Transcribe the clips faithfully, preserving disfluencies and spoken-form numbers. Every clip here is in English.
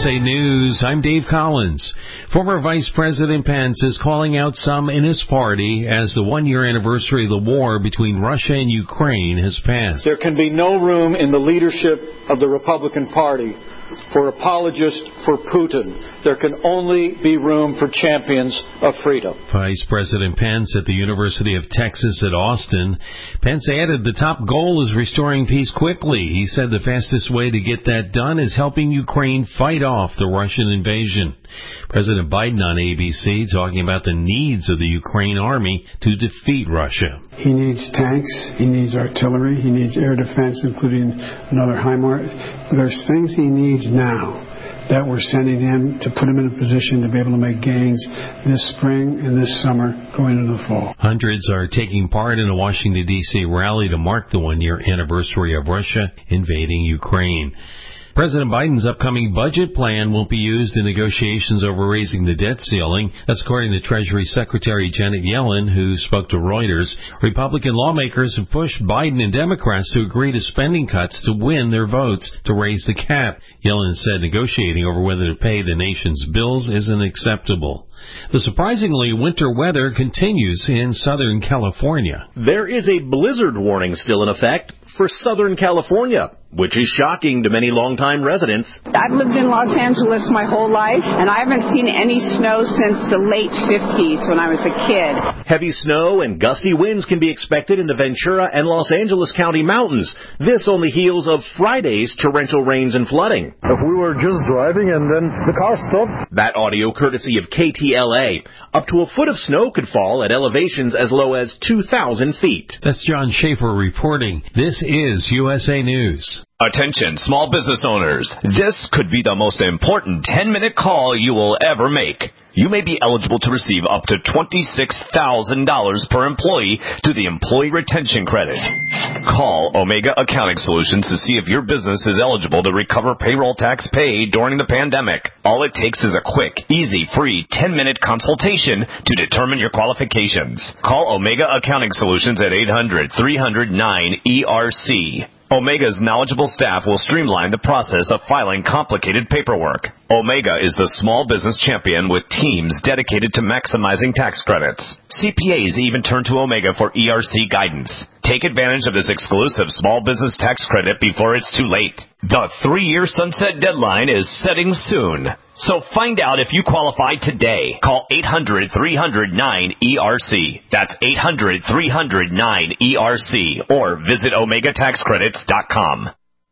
A News, I'm Dave Collins. Former Vice President Pence is calling out some in his party as the one-year anniversary of the war between Russia and Ukraine has passed. There can be no room in the leadership of the Republican Party for apologists for Putin. There can only be room for champions of freedom. Vice President Pence at the University of Texas at Austin. Pence added the top goal is restoring peace quickly. He said the fastest way to get that done is helping Ukraine fight off the Russian invasion. President Biden on A B C talking about the needs of the Ukraine army to defeat Russia. He needs tanks, he needs artillery, he needs air defense, including another HIMARS. There's things he needs now that we're sending him to put him in a position to be able to make gains this spring and this summer going into the fall. Hundreds are taking part in a Washington, D C rally to mark the one-year anniversary of Russia invading Ukraine. President Biden's upcoming budget plan won't be used in negotiations over raising the debt ceiling. That's according to Treasury Secretary Janet Yellen, who spoke to Reuters. Republican lawmakers have pushed Biden and Democrats to agree to spending cuts to win their votes to raise the cap. Yellen said negotiating over whether to pay the nation's bills isn't acceptable. The surprisingly winter weather continues in Southern California. There is a blizzard warning still in effect for Southern California, which is shocking to many longtime residents. I've lived in Los Angeles my whole life, and I haven't seen any snow since the late fifties when I was a kid. Heavy snow and gusty winds can be expected in the Ventura and Los Angeles County mountains. This on the heels of Friday's torrential rains and flooding. If we were just driving and then the car stopped. That audio courtesy of K T L A. Up to a foot of snow could fall at elevations as low as two thousand feet. That's John Schaefer reporting. This is U S A News. Attention, small business owners. This could be the most important ten-minute call you will ever make. You may be eligible to receive up to twenty-six thousand dollars per employee to the Employee Retention Credit. Call Omega Accounting Solutions to see if your business is eligible to recover payroll tax paid during the pandemic. All it takes is a quick, easy, free ten-minute consultation to determine your qualifications. Call Omega Accounting Solutions at eight hundred, three hundred, nine E R C. Omega's knowledgeable staff will streamline the process of filing complicated paperwork. Omega is the small business champion with teams dedicated to maximizing tax credits. C P As even turn to Omega for E R C guidance. Take advantage of this exclusive small business tax credit before it's too late. The three-year sunset deadline is setting soon. So find out if you qualify today. Call eight hundred, three hundred, nine E R C. That's eight hundred, three hundred, nine E R C. Or visit omega tax credits dot com.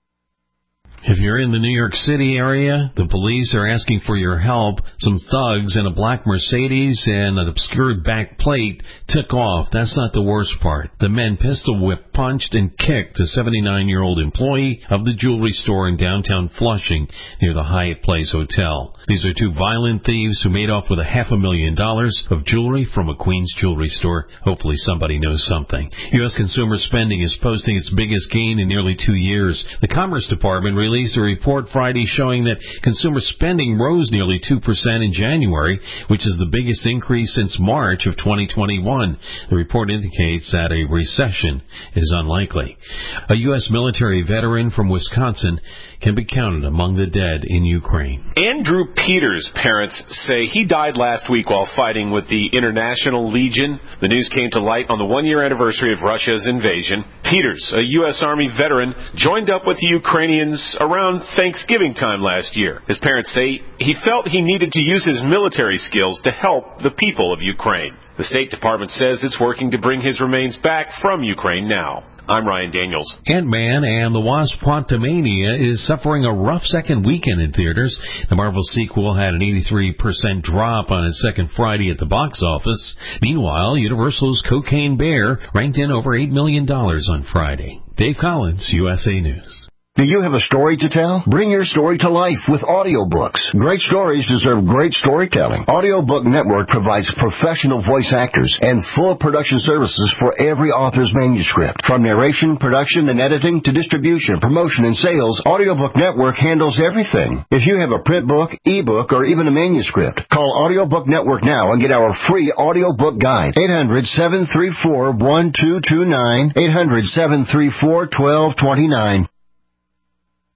If you're in the New York City area, the police are asking for your help. Some thugs in a black Mercedes and an obscured back plate took off. That's not the worst part. The men pistol whipped, punched, and kicked a seventy-nine-year-old employee of the jewelry store in downtown Flushing near the Hyatt Place Hotel. These are two violent thieves who made off with a half a million dollars of jewelry from a Queens jewelry store. Hopefully somebody knows something. U S consumer spending is posting its biggest gain in nearly two years. The Commerce Department released released a report Friday showing that consumer spending rose nearly two percent in January, which is the biggest increase since March of twenty twenty-one. The report indicates that a recession is unlikely. A U S military veteran from Wisconsin can be counted among the dead in Ukraine. Andrew Peters' parents say he died last week while fighting with the International Legion. The news came to light on the one-year anniversary of Russia's invasion. Peters, a U S Army veteran, joined up with the Ukrainians around Thanksgiving time last year. His parents say he felt he needed to use his military skills to help the people of Ukraine. The State Department says it's working to bring his remains back from Ukraine now. I'm Ryan Daniels. Ant-Man and the Wasp: Quantumania is suffering a rough second weekend in theaters. The Marvel sequel had an eighty-three percent drop on its second Friday at the box office. Meanwhile, Universal's Cocaine Bear ranked in over eight million dollars on Friday. Dave Collins, U S A News. Do you have a story to tell? Bring your story to life with audiobooks. Great stories deserve great storytelling. Audiobook Network provides professional voice actors and full production services for every author's manuscript. From narration, production, and editing to distribution, promotion, and sales, Audiobook Network handles everything. If you have a print book, ebook, or even a manuscript, call Audiobook Network now and get our free audiobook guide. eight hundred, seven three four, one two two nine, eight hundred, seven three four, one two two nine.